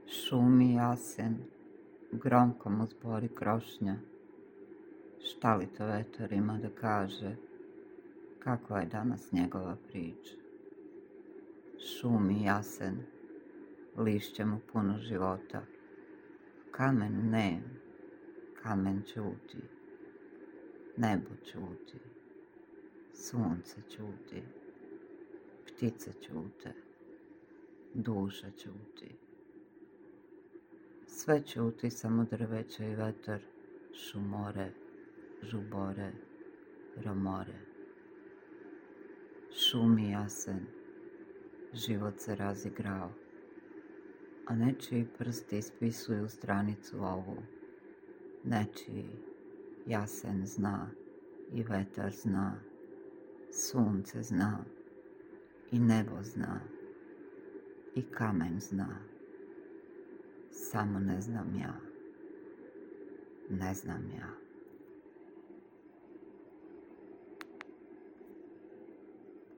Šumi jasen, gromko mu zbori krošnja. Šta li to vetar ima da kaže, kakva je danas njegova priča? Šumi jasen, lišće mu puno života. Kamen nem, kamen ćuti, nebo ćuti, sunce ćuti, ptice ćute, duša ćuti. Sve ćuti, samo drveće i vetar, šumore, žubore, romore. Šumi jasen, život se razigrao, a nečiji prsti ispisuju stranicu ovu. Nečiji jasen zna i vetar zna, sunce zna i nebo zna i kamen zna. Samo ne znam ja, ne znam ja.